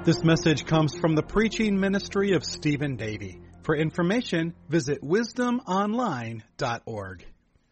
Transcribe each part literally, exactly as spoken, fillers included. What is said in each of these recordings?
This message comes from the preaching ministry of Stephen Davey. For information, visit wisdom online dot org.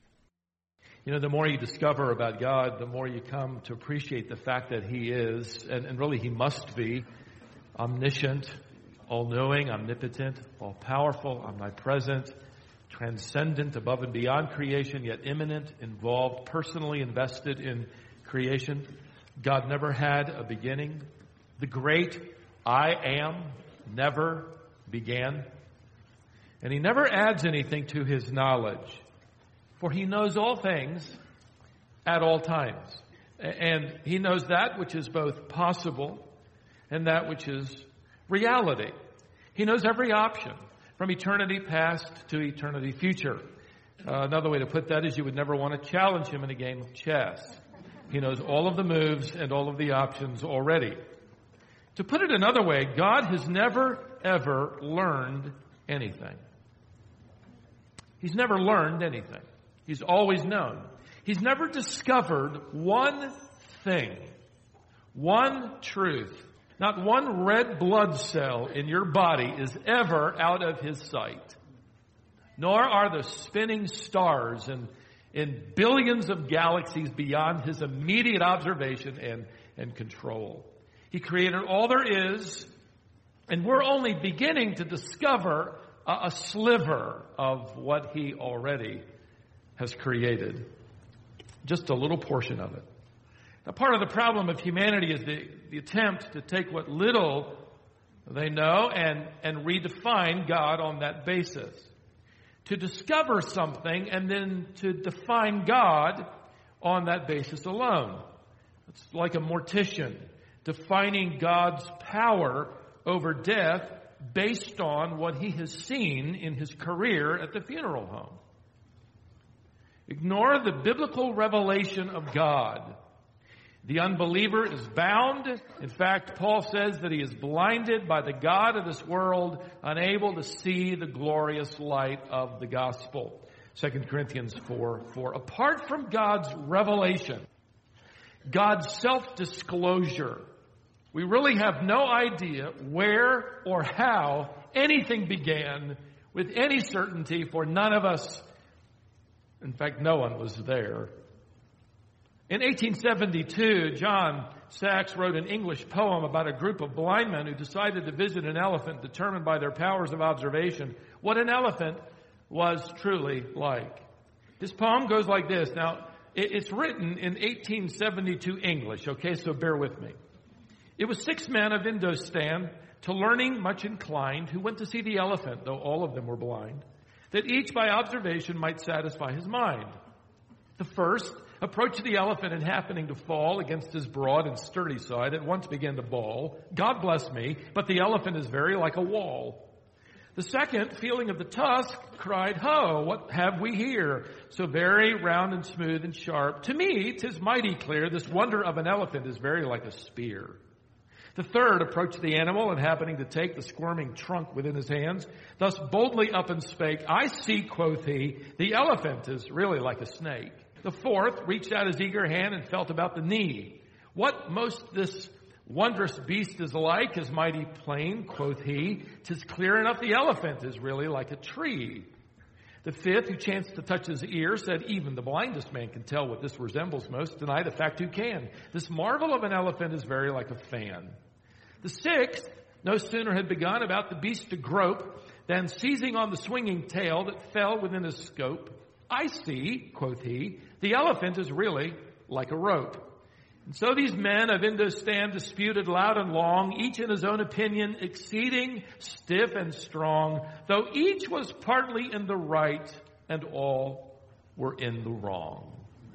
You know, the more you discover about God, the more you come to appreciate the fact that He is, and, and really He must be, omniscient, all-knowing, omnipotent, all-powerful, omnipresent, transcendent, above and beyond creation, yet immanent, involved, personally invested in creation. God never had a beginning. The great I Am never began. And He never adds anything to His knowledge, for He knows all things at all times. And He knows that which is both possible and that which is reality. He knows every option, from eternity past to eternity future. Uh, another way to put that is you would never want to challenge Him in a game of chess. He knows all of the moves and all of the options already. To put it another way, God has never, ever learned anything. He's never learned anything. He's always known. He's never discovered one thing, one truth. Not one red blood cell in your body is ever out of His sight. Nor are the spinning stars in, in billions of galaxies beyond His immediate observation and, and control. He created all there is, and we're only beginning to discover a, a sliver of what He already has created. Just a little portion of it. Now, part of the problem of humanity is the, the attempt to take what little they know and, and redefine God on that basis. To discover something and then to define God on that basis alone. It's like a mortician defining God's power over death based on what he has seen in his career at the funeral home. Ignore the biblical revelation of God. The unbeliever is bound. In fact, Paul says that he is blinded by the God of this world, unable to see the glorious light of the gospel. Second Corinthians four four. Apart from God's revelation, God's self-disclosure, we really have no idea where or how anything began with any certainty, for none of us, in fact, no one was there. In eighteen seventy-two, John Sachs wrote an English poem about a group of blind men who decided to visit an elephant, determined by their powers of observation what an elephant was truly like. His poem goes like this. Now, it's written in eighteen seventy-two English, okay, so bear with me. It was six men of Indostan, to learning much inclined, who went to see the elephant, though all of them were blind, that each by observation might satisfy his mind. The first approached the elephant, and happening to fall against his broad and sturdy side, at once began to bawl, God bless me, but the elephant is very like a wall. The second, feeling of the tusk, cried, Ho, what have we here? So very round and smooth and sharp. To me, 'tis mighty clear, this wonder of an elephant is very like a spear. The third approached the animal, and happening to take the squirming trunk within his hands, thus boldly up and spake, I see, quoth he, the elephant is really like a snake. The fourth reached out his eager hand and felt about the knee. What most this wondrous beast is like is mighty plain, quoth he. 'Tis clear enough the elephant is really like a tree. The fifth, who chanced to touch his ear, said, even the blindest man can tell what this resembles most. Deny the fact who can. This marvel of an elephant is very like a fan. The sixth, no sooner had begun about the beast to grope, than seizing on the swinging tail that fell within his scope, I see, quoth he, the elephant is really like a rope. And so these men of Indostan disputed loud and long, each in his own opinion, exceeding stiff and strong, though each was partly in the right and all were in the wrong.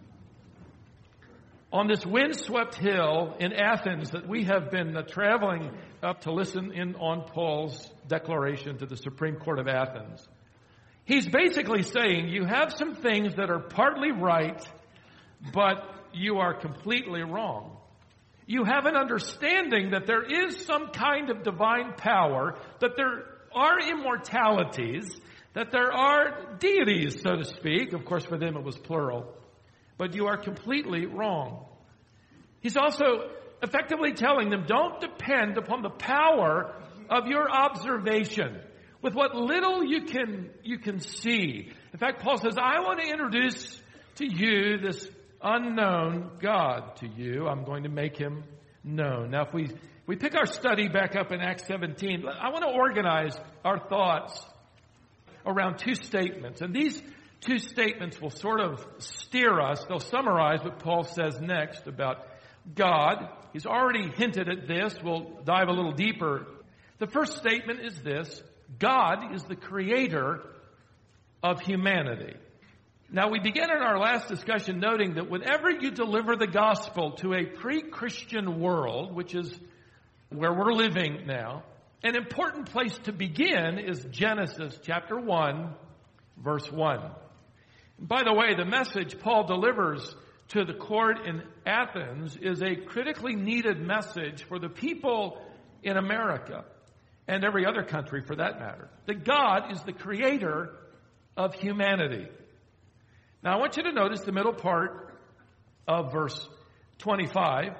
On this windswept hill in Athens that we have been uh, traveling up to listen in on Paul's declaration to the Supreme Court of Athens, he's basically saying you have some things that are partly right, but you are completely wrong. You have an understanding that there is some kind of divine power, that there are immortalities, that there are deities, so to speak. Of course, for them it was plural. But you are completely wrong. He's also effectively telling them, don't depend upon the power of your observation with what little you can, you can see. In fact, Paul says, I want to introduce to you this unknown God to you. I'm going to make him known. Now, if we, we pick our study back up in Acts seventeen, I want to organize our thoughts around two statements. And these two statements will sort of steer us. They'll summarize what Paul says next about God. He's already hinted at this. We'll dive a little deeper. The first statement is this: God is the creator of humanity. Now, we began in our last discussion noting that whenever you deliver the gospel to a pre-Christian world, which is where we're living now, an important place to begin is Genesis chapter one, verse one. By the way, the message Paul delivers to the court in Athens is a critically needed message for the people in America and every other country for that matter. That God is the creator of humanity. Now I want you to notice the middle part of verse twenty-five.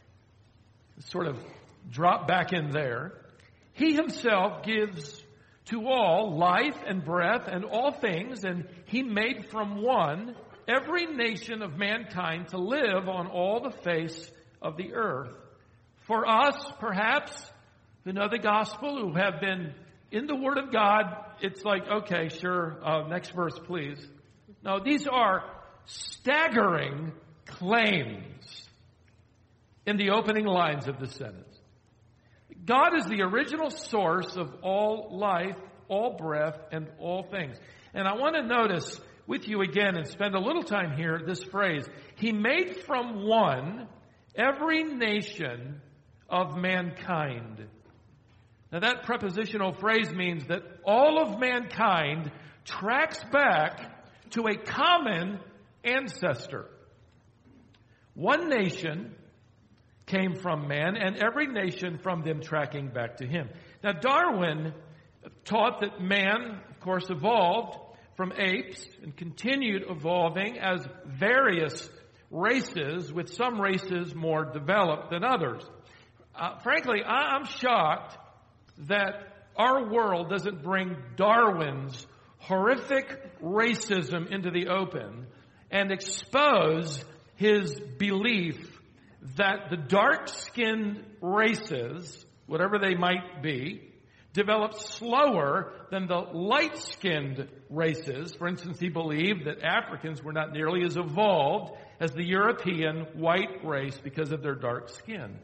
Sort of drop back in there. He himself gives to all life and breath and all things, and he made from one every nation of mankind to live on all the face of the earth. For us, perhaps, who know the gospel, who have been in the Word of God, it's like, okay, sure, uh, next verse, please. No, these are staggering claims in the opening lines of the sentence. God is the original source of all life, all breath, and all things. And I want to notice with you again and spend a little time here this phrase. He made from one every nation of mankind. Now that prepositional phrase means that all of mankind tracks back to a common ancestor. One nation came from man, and every nation from them tracking back to him. Now Darwin taught that man, of course, evolved from apes and continued evolving as various races, with some races more developed than others. Uh, frankly, I, I'm shocked that our world doesn't bring Darwin's horrific racism into the open and expose his belief that the dark-skinned races, whatever they might be, developed slower than the light-skinned races. For instance, he believed that Africans were not nearly as evolved as the European white race because of their dark skin.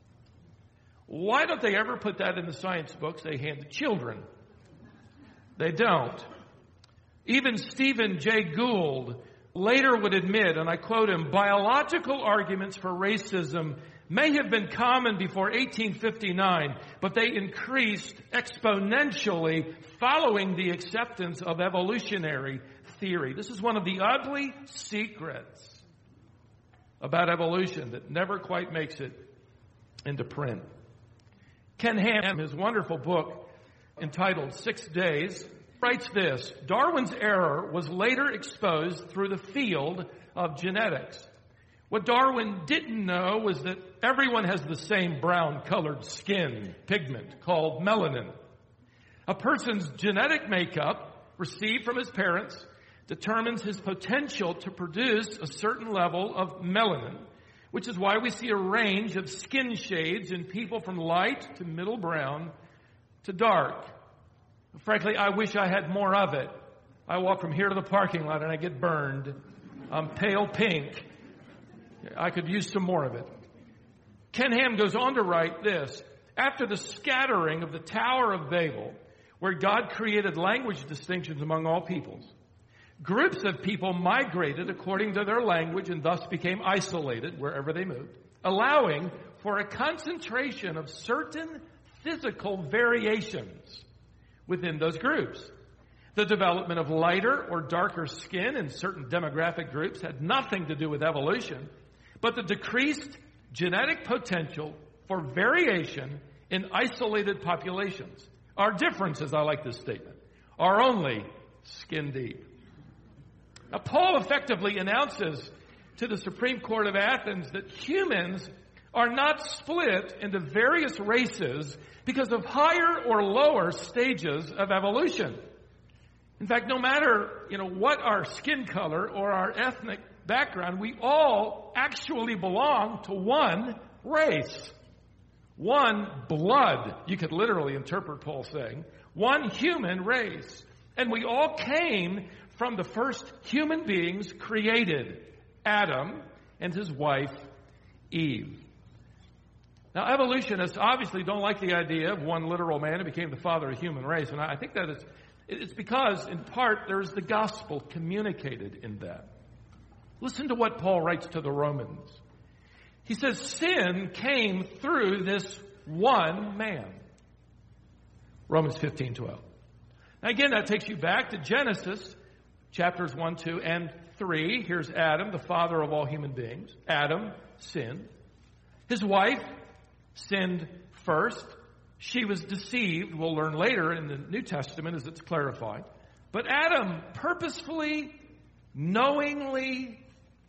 Why don't they ever put that in the science books they hand to children? They don't. Even Stephen Jay Gould later would admit, and I quote him, biological arguments for racism may have been common before eighteen fifty-nine, but they increased exponentially following the acceptance of evolutionary theory. This is one of the ugly secrets about evolution that never quite makes it into print. Ken Ham, in his wonderful book entitled Six Days, writes this: Darwin's error was later exposed through the field of genetics. What Darwin didn't know was that everyone has the same brown-colored skin pigment called melanin. A person's genetic makeup, received from his parents, determines his potential to produce a certain level of melanin, which is why we see a range of skin shades in people from light to middle brown to dark. Frankly, I wish I had more of it. I walk from here to the parking lot and I get burned. I'm pale pink. I could use some more of it. Ken Ham goes on to write this: after the scattering of the Tower of Babel, where God created language distinctions among all peoples, groups of people migrated according to their language and thus became isolated wherever they moved, allowing for a concentration of certain physical variations within those groups. The development of lighter or darker skin in certain demographic groups had nothing to do with evolution, but the decreased genetic potential for variation in isolated populations. Our differences, I like this statement, are only skin deep. Now, Paul effectively announces to the Supreme Court of Athens that humans are not split into various races because of higher or lower stages of evolution. In fact, no matter, you know, what our skin color or our ethnic background, we all actually belong to one race. One blood, you could literally interpret Paul saying, one human race. And we all came from the first human beings created, Adam and his wife, Eve. Now, evolutionists obviously don't like the idea of one literal man who became the father of the human race. And I think that it's, it's because, in part, there's the gospel communicated in that. Listen to what Paul writes to the Romans. He says, sin came through this one man. Romans fifteen twelve. Now again, that takes you back to Genesis, chapters one, two, and three. Here's Adam, the father of all human beings. Adam sinned. His wife sinned first. She was deceived. We'll learn later in the New Testament as it's clarified. But Adam purposefully, knowingly,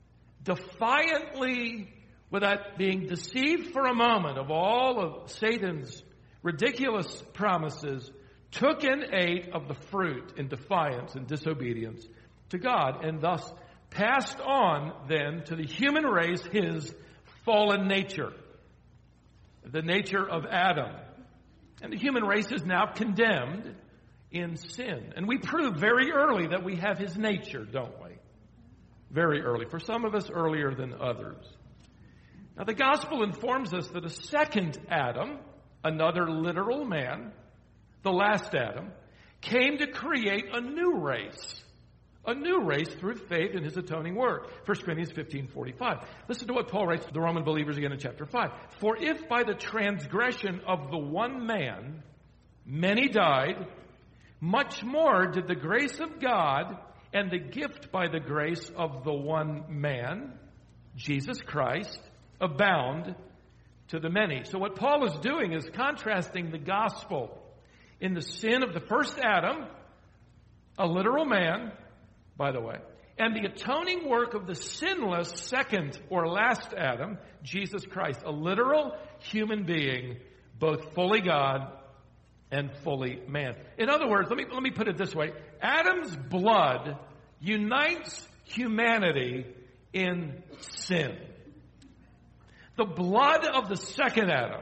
defiantly, without being deceived for a moment of all of Satan's ridiculous promises, took and ate of the fruit in defiance and disobedience to God, and thus passed on then to the human race his fallen nature, the nature of Adam. And the human race is now condemned in sin. And we prove very early that we have his nature, don't we? Very early. For some of us, earlier than others. Now, the gospel informs us that a second Adam, another literal man, the last Adam, came to create a new race. A new race through faith in his atoning work. First Corinthians fifteen forty-five. Listen to what Paul writes to the Roman believers again in chapter five. For if by the transgression of the one man many died, much more did the grace of God and the gift by the grace of the one man, Jesus Christ, abound to the many. So what Paul is doing is contrasting the gospel in the sin of the first Adam, a literal man, by the way, and the atoning work of the sinless second or last Adam, Jesus Christ, a literal human being, both fully God and fully man. In other words, let me, let me put it this way. Adam's blood unites humanity in sin. The blood of the second Adam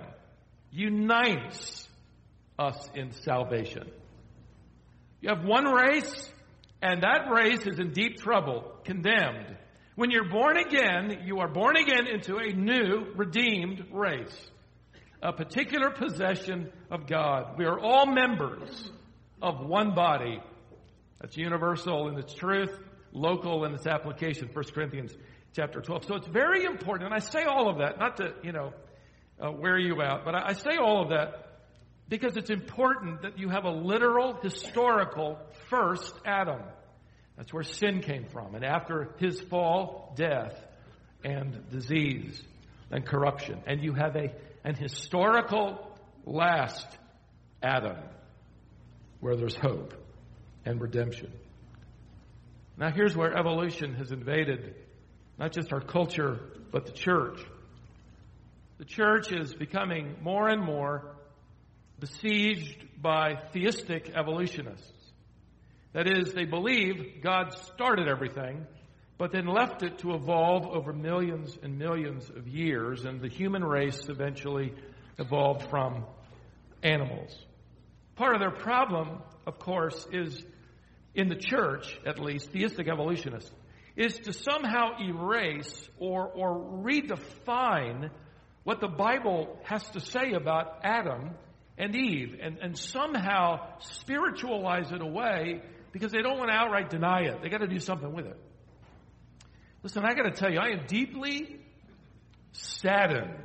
unites us in salvation. You have one race, and that race is in deep trouble, condemned. When you're born again, you are born again into a new, redeemed race, a particular possession of God. We are all members of one body. That's universal in its truth, local in its application, First Corinthians chapter twelve. So it's very important, and I say all of that, not to, you know, uh, wear you out, but I, I say all of that because it's important that you have a literal, historical first Adam. That's where sin came from. And after his fall, death and disease and corruption. And you have a an historical last Adam where there's hope and redemption. Now here's where evolution has invaded not just our culture, but the church. The church is becoming more and more besieged by theistic evolutionists. That is, they believe God started everything, but then left it to evolve over millions and millions of years, and the human race eventually evolved from animals. Part of their problem, of course, is in the church, at least, theistic evolutionists, is to somehow erase or, or redefine what the Bible has to say about Adam and Eve, and, and somehow spiritualize it away because they don't want to outright deny it. They got to do something with it. Listen, I got to tell you, I am deeply saddened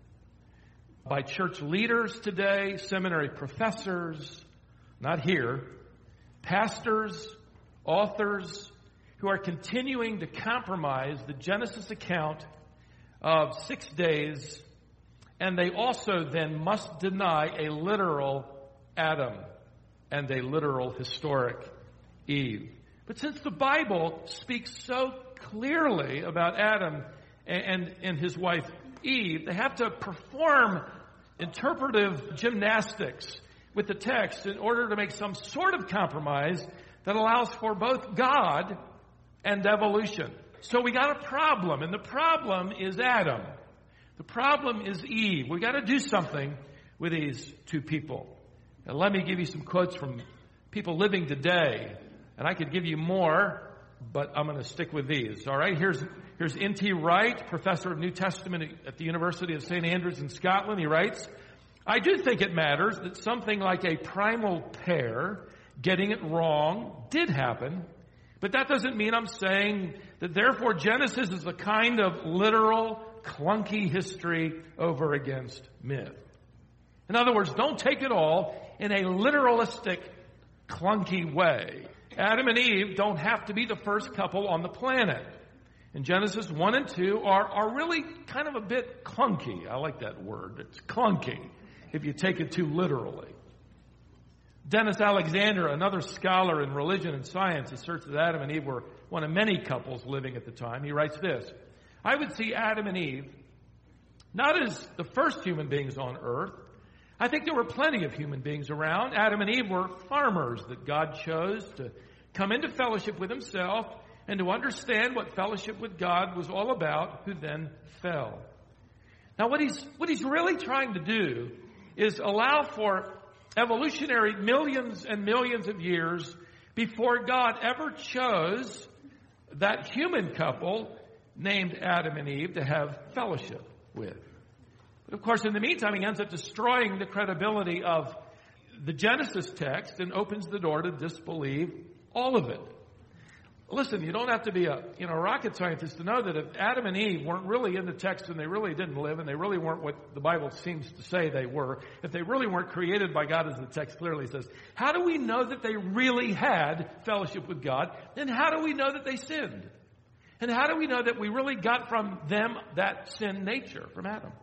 by church leaders today, seminary professors, not here, pastors, authors, who are continuing to compromise the Genesis account of six days, and they also then must deny a literal Adam and a literal historic Eve. But since the Bible speaks so clearly about Adam and, and, and his wife Eve, they have to perform interpretive gymnastics with the text in order to make some sort of compromise that allows for both God and evolution. So we got a problem, and the problem is Adam. The problem is Eve. We got to do something with these two people. And let me give you some quotes from people living today. And I could give you more, but I'm going to stick with these. All right, here's here's N T Wright, professor of New Testament at the University of Saint Andrews in Scotland. He writes, I do think it matters that something like a primal pair getting it wrong did happen, but that doesn't mean I'm saying that therefore Genesis is a kind of literal, clunky history over against myth. In other words, don't take it all in a literalistic, clunky way. Adam and Eve don't have to be the first couple on the planet. And Genesis one and two are, are really kind of a bit clunky. I like that word. It's clunky if you take it too literally. Dennis Alexander, another scholar in religion and science, asserts that Adam and Eve were one of many couples living at the time. He writes this, I would see Adam and Eve not as the first human beings on earth. I think there were plenty of human beings around. Adam and Eve were farmers that God chose to come into fellowship with himself and to understand what fellowship with God was all about, who then fell. Now what he's, what he's really trying to do is allow for evolutionary millions and millions of years before God ever chose that human couple named Adam and Eve to have fellowship with. But of course, in the meantime, he ends up destroying the credibility of the Genesis text and opens the door to disbelieve all of it. Listen, you don't have to be a you know rocket scientist to know that if Adam and Eve weren't really in the text and they really didn't live and they really weren't what the Bible seems to say they were, if they really weren't created by God as the text clearly says, how do we know that they really had fellowship with God? And how do we know that they sinned? And how do we know that we really got from them that sin nature from Adam?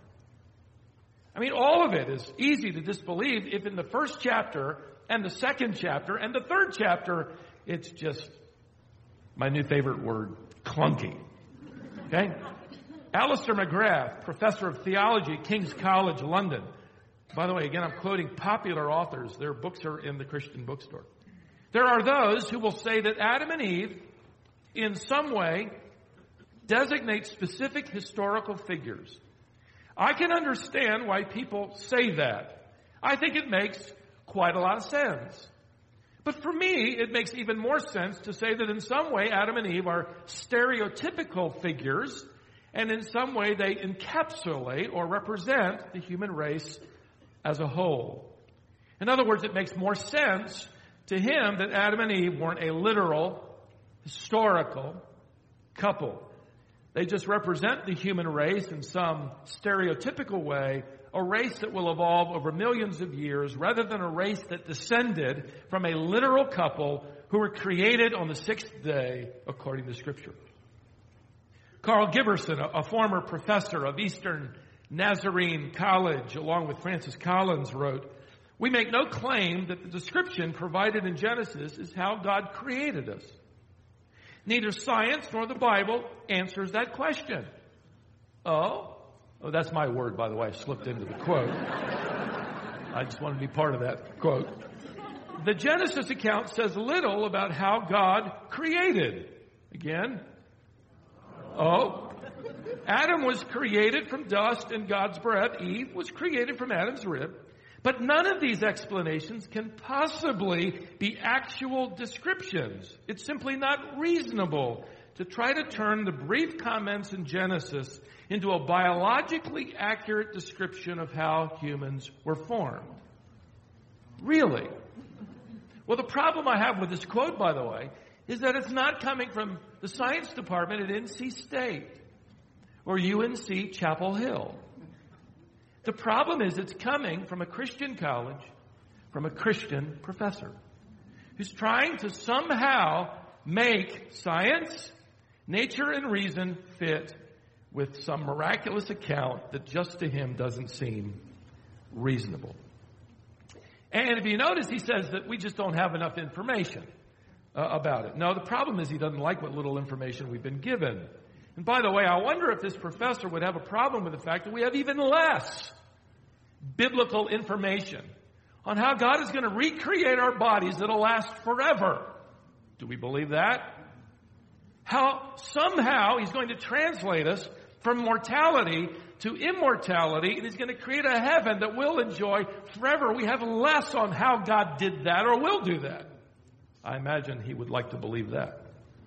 I mean, all of it is easy to disbelieve if in the first chapter and the second chapter and the third chapter, it's just my new favorite word, clunky. Okay? Alistair McGrath, professor of theology at King's College, London. By the way, again, I'm quoting popular authors. Their books are in the Christian bookstore. There are those who will say that Adam and Eve, in some way, designate specific historical figures. I can understand why people say that. I think it makes quite a lot of sense. But for me, it makes even more sense to say that in some way Adam and Eve are stereotypical figures, and in some way they encapsulate or represent the human race as a whole. In other words, it makes more sense to him that Adam and Eve weren't a literal, historical couple. They just represent the human race in some stereotypical way, a race that will evolve over millions of years rather than a race that descended from a literal couple who were created on the sixth day according to Scripture. Carl Giberson, a, a former professor of Eastern Nazarene College, along with Francis Collins, wrote, "We make no claim that the description provided in Genesis is how God created us. Neither science nor the Bible answers that question." Oh? Oh, that's my word, by the way. I slipped into the quote. I just want to be part of that quote. The Genesis account says little about how God created. Again. Oh. Adam was created from dust and God's breath. Eve was created from Adam's rib. But none of these explanations can possibly be actual descriptions. It's simply not reasonable to try to turn the brief comments in Genesis into a biologically accurate description of how humans were formed. Really? Well, the problem I have with this quote, by the way, is that it's not coming from the science department at N C State or U N C Chapel Hill. The problem is it's coming from a Christian college, from a Christian professor, who's trying to somehow make science, nature, and reason fit with some miraculous account that just to him doesn't seem reasonable. And if you notice, he says that we just don't have enough information uh, about it. No, the problem is he doesn't like what little information we've been given. And by the way, I wonder if this professor would have a problem with the fact that we have even less biblical information on how God is going to recreate our bodies that'll last forever. Do we believe that? How somehow He's going to translate us from mortality to immortality, and He's going to create a heaven that we'll enjoy forever. We have less on how God did that or will do that. I imagine He would like to believe that.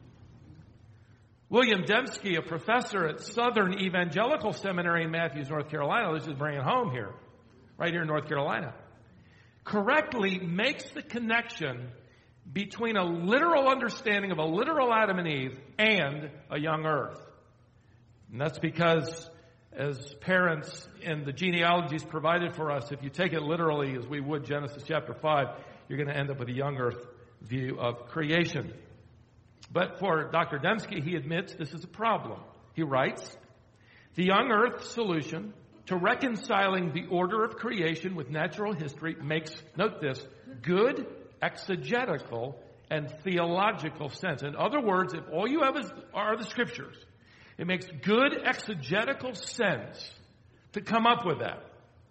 William Dembski, a professor at Southern Evangelical Seminary in Matthews, North Carolina, let's just bring it home here, right here in North Carolina, correctly makes the connection between a literal understanding of a literal Adam and Eve and a young earth. And that's because, as parents in the genealogies provided for us, if you take it literally as we would Genesis chapter five, you're going to end up with a young earth view of creation. But for Doctor Dembski, he admits this is a problem. He writes, the young earth solution to reconciling the order of creation with natural history makes, note this, good exegetical and theological sense. In other words, if all you have is, are the scriptures, it makes good exegetical sense to come up with that.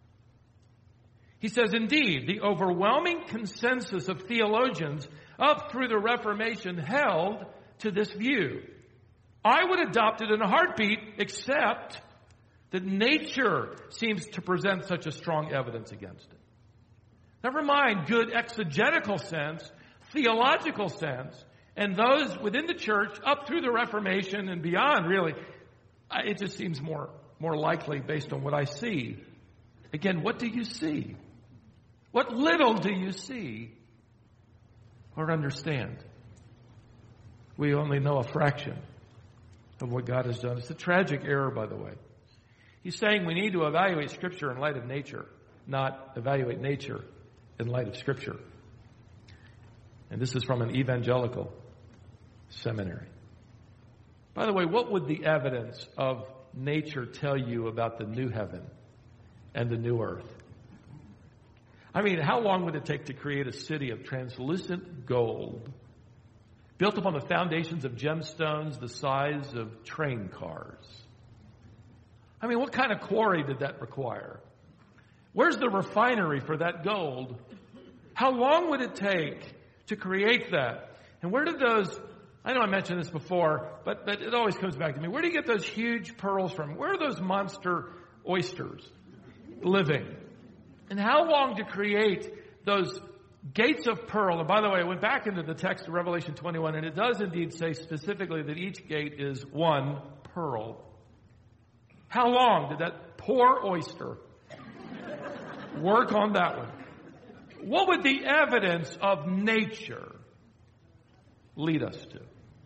He says, indeed, the overwhelming consensus of theologians up through the Reformation held to this view. I would adopt it in a heartbeat, except that nature seems to present such a strong evidence against it. Never mind good exegetical sense, theological sense, and those within the church up through the Reformation and beyond, really, it just seems more, more likely based on what I see. Again, what do you see? What little do you see or understand? We only know a fraction of what God has done. It's a tragic error, by the way. He's saying we need to evaluate Scripture in light of nature, not evaluate nature in light of Scripture. And this is from an evangelical seminary. By the way, what would the evidence of nature tell you about the new heaven and the new earth? I mean, how long would it take to create a city of translucent gold built upon the foundations of gemstones the size of train cars? I mean, what kind of quarry did that require? Where's the refinery for that gold? How long would it take to create that? And where did those, I know I mentioned this before, but, but it always comes back to me. Where do you get those huge pearls from? Where are those monster oysters living? And how long to create those gates of pearl? And by the way, I went back into the text of Revelation twenty-one, and it does indeed say specifically that each gate is one pearl. How long did that poor oyster work on that one? What would the evidence of nature lead us to?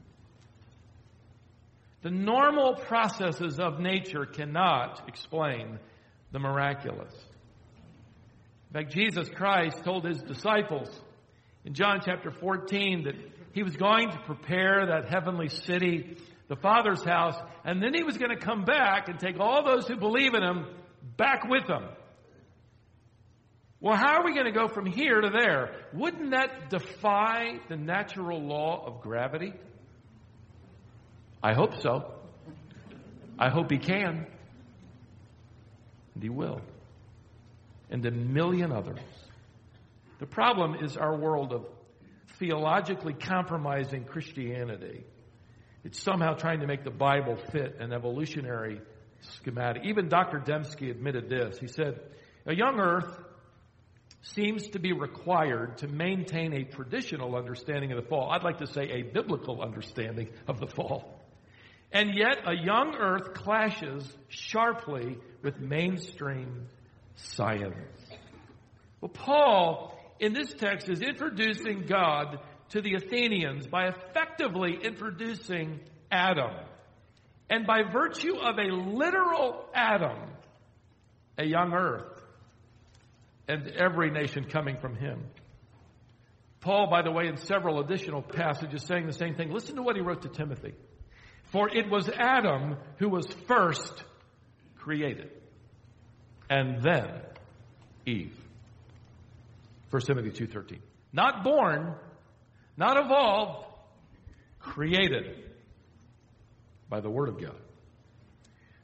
The normal processes of nature cannot explain the miraculous. In fact, Jesus Christ told His disciples in John chapter fourteen that He was going to prepare that heavenly city, the Father's house, and then He was going to come back and take all those who believe in Him back with Him. Well, how are we going to go from here to there? Wouldn't that defy the natural law of gravity? I hope so. I hope He can. And He will. And a million others. The problem is our world of theologically compromising Christianity. It's somehow trying to make the Bible fit an evolutionary schematic. Even Doctor Dembski admitted this. He said, a young earth seems to be required to maintain a traditional understanding of the fall. I'd like to say a biblical understanding of the fall. And yet a young earth clashes sharply with mainstream science. Well, Paul, in this text, is introducing God to the Athenians by effectively introducing Adam. And by virtue of a literal Adam, a young earth, and every nation coming from him. Paul, by the way, in several additional passages saying the same thing. Listen to what he wrote to Timothy. For it was Adam who was first created, and then Eve. First Timothy two thirteen. Not born, not evolved, created by the Word of God.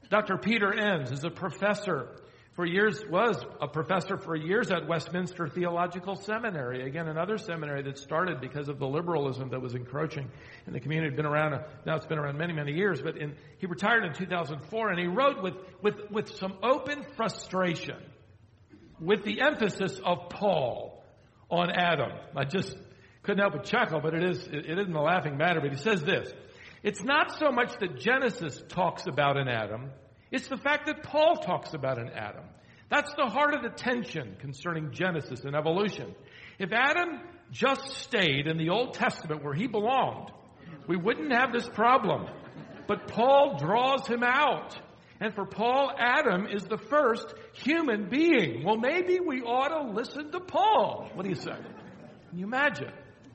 Doctor Peter Enns is a professor for years, was a professor for years at Westminster Theological Seminary. Again, another seminary that started because of the liberalism that was encroaching in the community. Been around, now it's been around many, many years, but in, he retired in two thousand four, and he wrote with, with, with some open frustration, with the emphasis of Paul on Adam. I just couldn't help but chuckle, but it is, it isn't a laughing matter, but he says this: it's not so much that Genesis talks about an Adam, it's the fact that Paul talks about an Adam. That's the heart of the tension concerning Genesis and evolution. If Adam just stayed in the Old Testament where he belonged, we wouldn't have this problem. But Paul draws him out. And for Paul, Adam is the first human being. Well, maybe we ought to listen to Paul. What do you say? Can you imagine?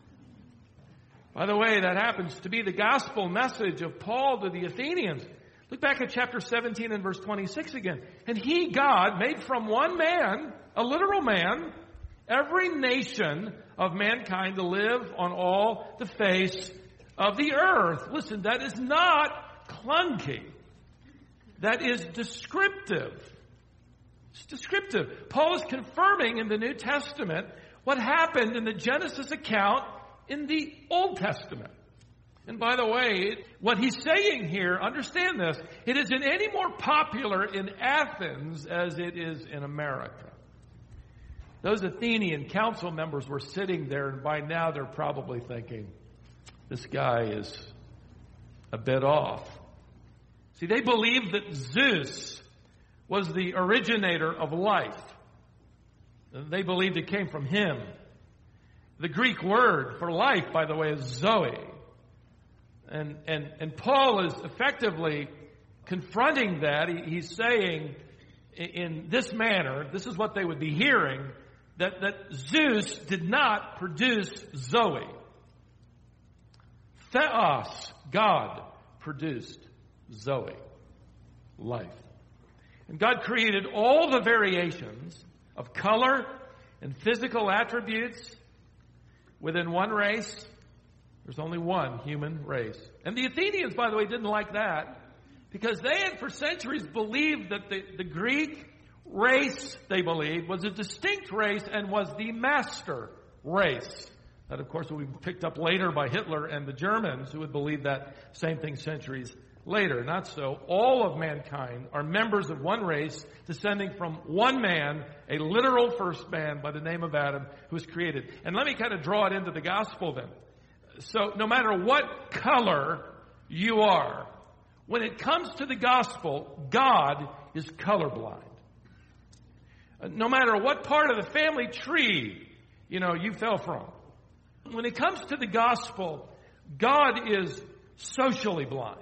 By the way, that happens to be the gospel message of Paul to the Athenians. Look back at chapter seventeen and verse twenty-six again. And he, God, made from one man, a literal man, every nation of mankind to live on all the face of the earth. Listen, that is not clunky. That is descriptive. It's descriptive. Paul is confirming in the New Testament what happened in the Genesis account in the Old Testament. And by the way, what he's saying here, understand this, it isn't any more popular in Athens as it is in America. Those Athenian council members were sitting there, and by now they're probably thinking, this guy is a bit off. See, they believed that Zeus was the originator of life. They believed it came from him. The Greek word for life, by the way, is Zoe. And, and, and Paul is effectively confronting that. He, he's saying in this manner, this is what they would be hearing, that, that Zeus did not produce Zoe. Theos, God, produced Zoe, life. And God created all the variations of color and physical attributes within one race. There's only one human race. And the Athenians, by the way, didn't like that because they had for centuries believed that the, the Greek race, they believed, was a distinct race and was the master race. That, of course, will be picked up later by Hitler and the Germans, who would believe that same thing centuries later. Not so. All of mankind are members of one race, descending from one man, a literal first man by the name of Adam, who was created. And let me kind of draw it into the gospel then. So no matter what color you are, when it comes to the gospel, God is colorblind. No matter what part of the family tree, you know, you fell from. When it comes to the gospel, God is socially blind.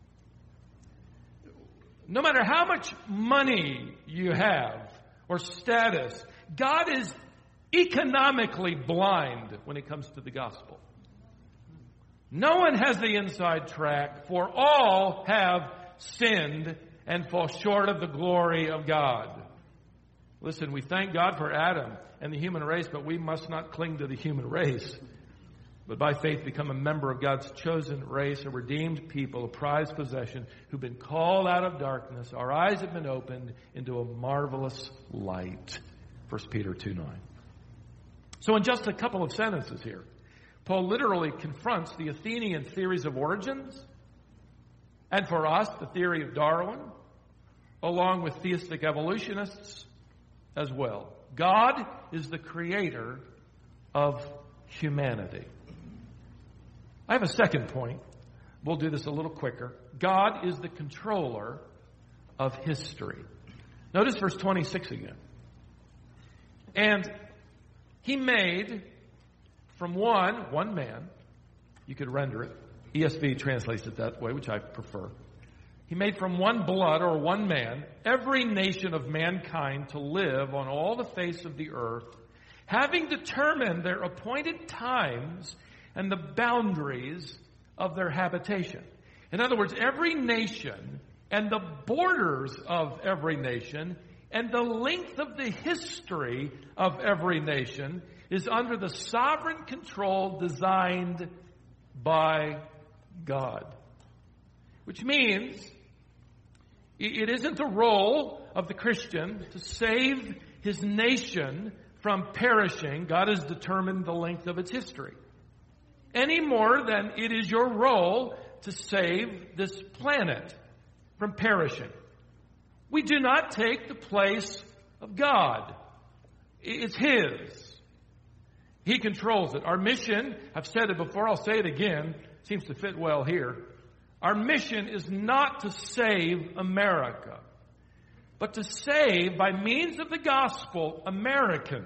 No matter how much money you have or status, God is economically blind when it comes to the gospel. No one has the inside track, for all have sinned and fall short of the glory of God. Listen, we thank God for Adam and the human race, but we must not cling to the human race, but by faith become a member of God's chosen race, a redeemed people, a prized possession, who've been called out of darkness. Our eyes have been opened into a marvelous light. First Peter two nine. So in just a couple of sentences here, Paul literally confronts the Athenian theories of origins, and for us, the theory of Darwin, along with theistic evolutionists as well. God is the creator of humanity. I have a second point. We'll do this a little quicker. God is the controller of history. Notice verse twenty-six again. And he made from one, one man, you could render it. E S V translates it that way, which I prefer. He made from one blood, or one man, every nation of mankind to live on all the face of the earth, having determined their appointed times and the boundaries of their habitation. In other words, every nation and the borders of every nation and the length of the history of every nation is under the sovereign control designed by God. Which means It isn't the role of the Christian to save his nation from perishing. God has determined the length of its history. Any more than it is your role to save this planet from perishing. We do not take the place of God. It's His. He controls it. Our mission, I've said it before, I'll say it again, seems to fit well here. Our mission is not to save America, but to save, by means of the gospel, Americans.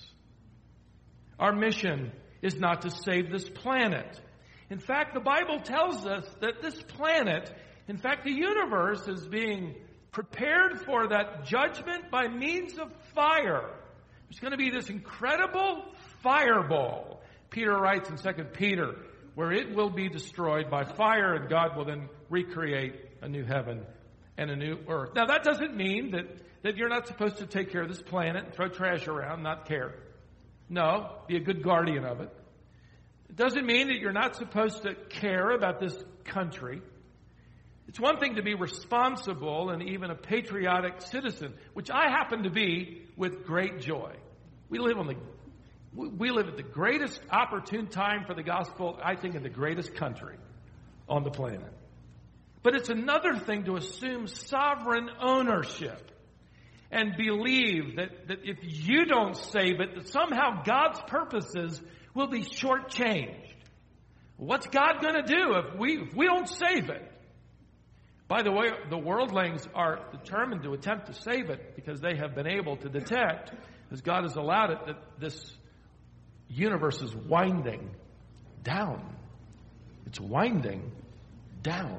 Our mission is not to save this planet. In fact, the Bible tells us that this planet, in fact, the universe is being prepared for that judgment by means of fire. There's going to be this incredible fireball, Peter writes in Second Peter, where it will be destroyed by fire, and God will then recreate a new heaven and a new earth. Now, that doesn't mean that, that you're not supposed to take care of this planet and throw trash around, not care. No, be a good guardian of it. It doesn't mean that you're not supposed to care about this country. It's one thing to be responsible and even a patriotic citizen, which I happen to be with great joy. We live on the we live at the greatest opportune time for the gospel, I think, in the greatest country on the planet. But it's another thing to assume sovereign ownership and believe that, that if you don't save it, that somehow God's purposes will be shortchanged. What's God going to do if we if we don't save it? By the way, the worldlings are determined to attempt to save it because they have been able to detect, as God has allowed it, that this universe is winding down. It's winding down.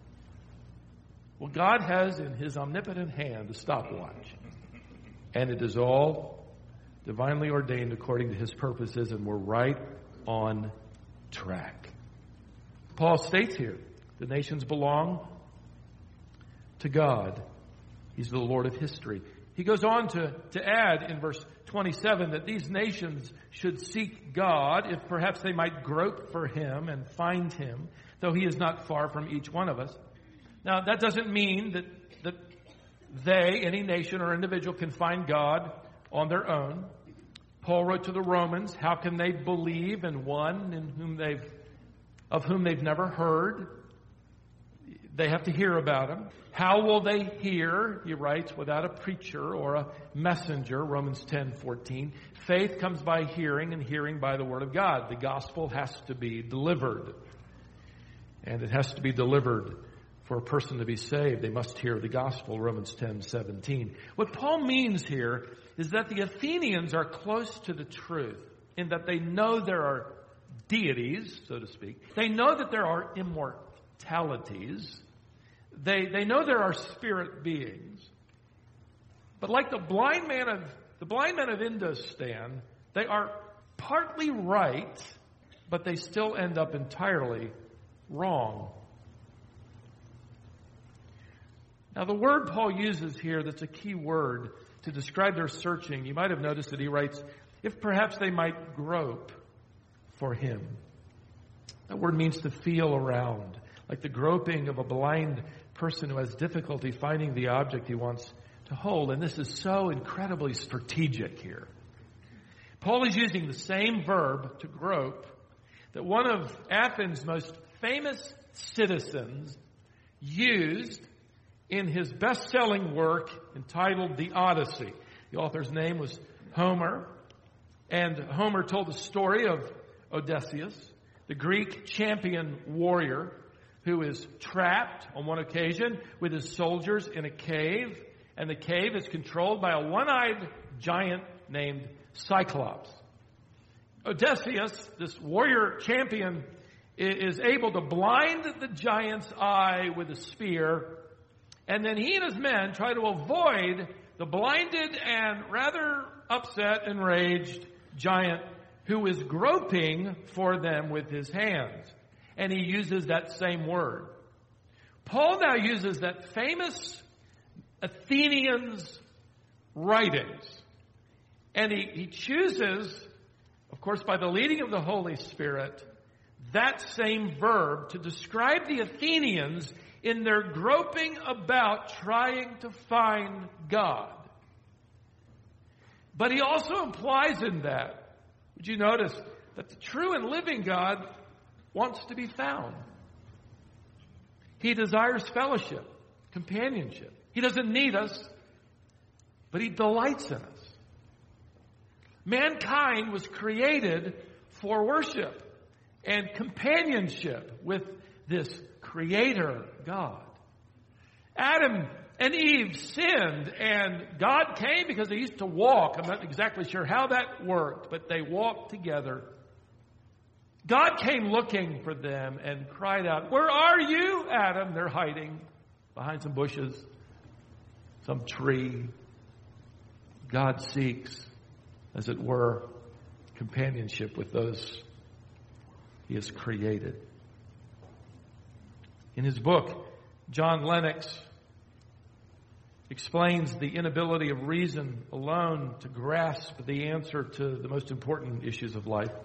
Well, God has in His omnipotent hand a stopwatch. And it is all divinely ordained according to His purposes, and we're right on track. Paul states here, the nations belong to God. He's the Lord of history. He goes on to, to add in verse twenty-seven that these nations should seek God, if perhaps they might grope for Him and find Him, though He is not far from each one of us. Now, that doesn't mean that, that they, any nation or individual, can find God on their own. Paul wrote to the Romans, how can they believe in one in whom they've, of whom they've never heard? They have to hear about Him. How will they hear, he writes, without a preacher or a messenger, Romans ten fourteen. Faith comes by hearing, and hearing by the Word of God. The gospel has to be delivered. And it has to be delivered for a person to be saved. They must hear the gospel, Romans ten seventeen. What Paul means here is that the Athenians are close to the truth in that they know there are deities, so to speak. They know that there are immortalities. They they know there are spirit beings. But like the blind man of the blind men of Indostan, they are partly right, but they still end up entirely wrong. Now, the word Paul uses here that's a key word to describe their searching, you might have noticed that he writes, if perhaps they might grope for Him. That word means to feel around, like the groping of a blind person who has difficulty finding the object he wants to hold. And this is so incredibly strategic here. Paul is using the same verb, to grope, that one of Athens' most famous citizens used in his best-selling work entitled The Odyssey. The author's name was Homer, and Homer told the story of Odysseus, the Greek champion warrior who is trapped on one occasion with his soldiers in a cave, and the cave is controlled by a one-eyed giant named Cyclops. Odysseus, this warrior champion, is able to blind the giant's eye with a spear, and then he and his men try to avoid the blinded and rather upset, enraged giant who is groping for them with his hands. And he uses that same word. Paul now uses that famous Athenians' writings. And he, he chooses, of course, by the leading of the Holy Spirit, that same verb to describe the Athenians in their groping about trying to find God. But he also implies in that, would you notice, that the true and living God wants to be found. He desires fellowship, companionship. He doesn't need us, but he delights in us. Mankind was created for worship and companionship with this Creator God. Adam and Eve sinned, and God came because they used to walk. I'm not exactly sure how that worked, but they walked together. God came looking for them and cried out, "Where are you, Adam?" They're hiding behind some bushes, some tree. God seeks, as it were, companionship with those he has created. In his book, John Lennox explains the inability of reason alone to grasp the answer to the most important issues of life.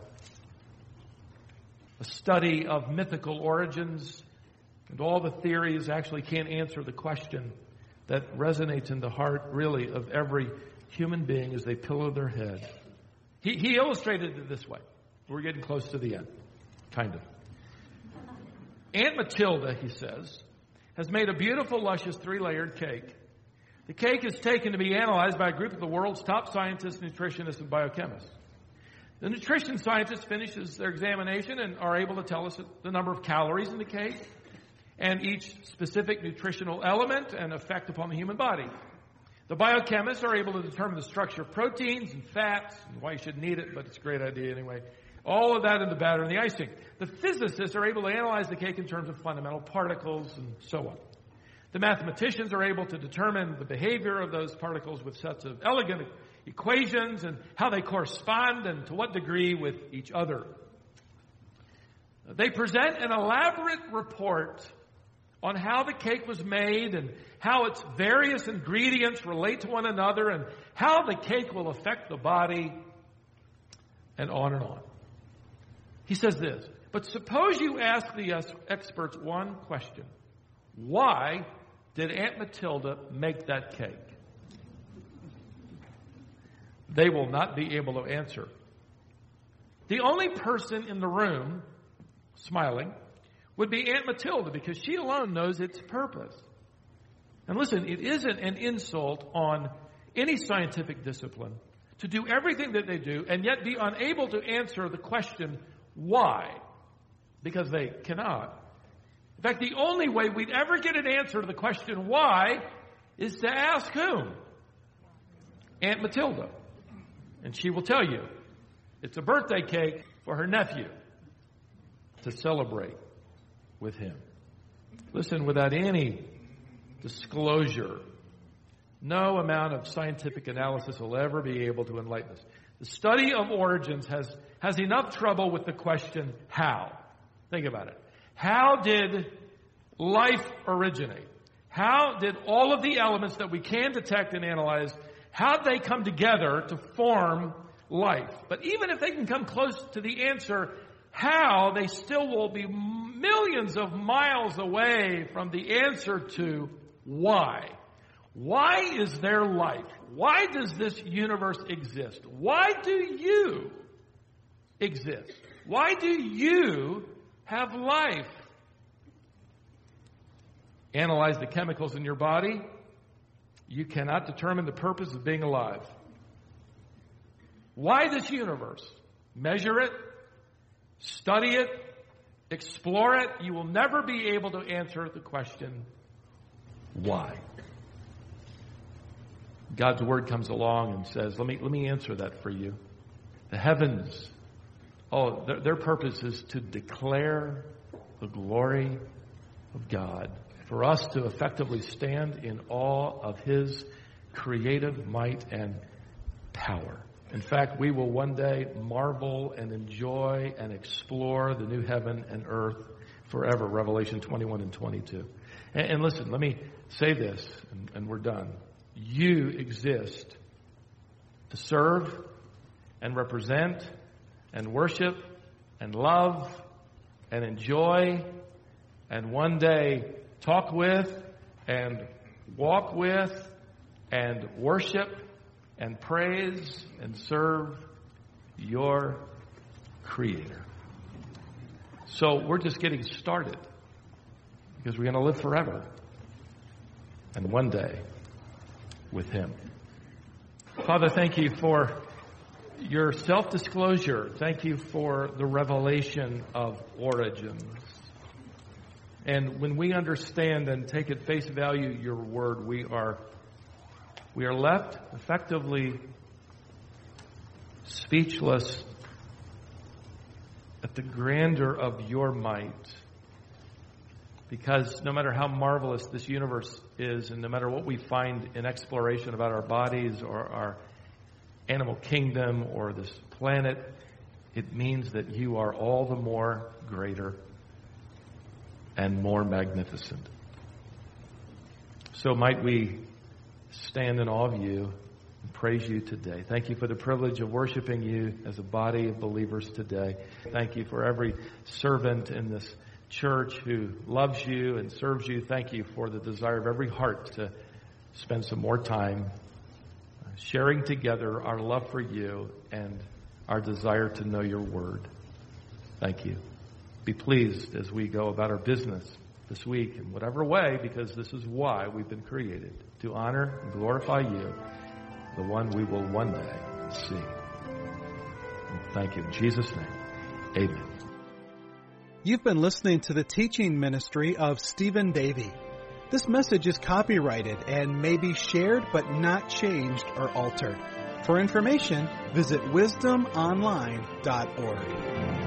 A study of mythical origins and all the theories actually can't answer the question that resonates in the heart, really, of every human being as they pillow their head. He, he illustrated it this way. We're getting close to the end, kind of. Aunt Matilda, he says, has made a beautiful, luscious, three-layered cake. The cake is taken to be analyzed by a group of the world's top scientists, nutritionists, and biochemists. The nutrition scientists finishes their examination and are able to tell us the number of calories in the cake and each specific nutritional element and effect upon the human body. The biochemists are able to determine the structure of proteins and fats and why you shouldn't eat it, but it's a great idea anyway. All of that in the batter and the icing. The physicists are able to analyze the cake in terms of fundamental particles and so on. The mathematicians are able to determine the behavior of those particles with sets of elegant equations and how they correspond and to what degree with each other. They present an elaborate report on how the cake was made and how its various ingredients relate to one another and how the cake will affect the body, and on and on. He says this, but suppose you ask the experts one question. Why did Aunt Matilda make that cake? They will not be able to answer. The only person in the room smiling would be Aunt Matilda, because she alone knows its purpose. And listen, it isn't an insult on any scientific discipline to do everything that they do and yet be unable to answer the question, why? Because they cannot. In fact, the only way we'd ever get an answer to the question why is to ask whom? Aunt Matilda. And she will tell you it's a birthday cake for her nephew to celebrate with him. Listen, without any disclosure, no amount of scientific analysis will ever be able to enlighten us. The study of origins has, has enough trouble with the question, how? Think about it. How did life originate? How did all of the elements that we can detect and analyze, how did they come together to form life? But even if they can come close to the answer, how, they still will be millions of miles away from the answer to why. Why is there life? Why does this universe exist? Why do you exist? Why do you have life? Analyze the chemicals in your body. You cannot determine the purpose of being alive. Why this universe? Measure it, study it, explore it. You will never be able to answer the question, why? God's word comes along and says, let me, let me answer that for you. The heavens, oh, their, their purpose is to declare the glory of God, for us to effectively stand in awe of His creative might and power. In fact, we will one day marvel and enjoy and explore the new heaven and earth forever, Revelation twenty-one and twenty-two. And, and listen, let me say this, and, and we're done. You exist to serve and represent and worship and love and enjoy and one day talk with and walk with and worship and praise and serve your Creator. So we're just getting started because we're going to live forever and one day with Him. Father, thank you for your self-disclosure. Thank you for the revelation of origins. And when we understand and take at face value your word, we are we are left effectively speechless at the grandeur of your might. Because no matter how marvelous this universe is, and no matter what we find in exploration about our bodies or our animal kingdom or this planet, it means that you are all the more greater and more magnificent. So might we stand in awe of you and praise you today. Thank you for the privilege of worshiping you as a body of believers today. Thank you for every servant in this church who loves you and serves you. Thank you for the desire of every heart to spend some more time sharing together our love for you and our desire to know your word. Thank you. Be pleased as we go about our business this week in whatever way, because this is why we've been created, to honor and glorify you, the one we will one day see. And thank you in Jesus' name. Amen. You've been listening to the teaching ministry of Stephen Davey. This message is copyrighted and may be shared but not changed or altered. For information, visit wisdom online dot org.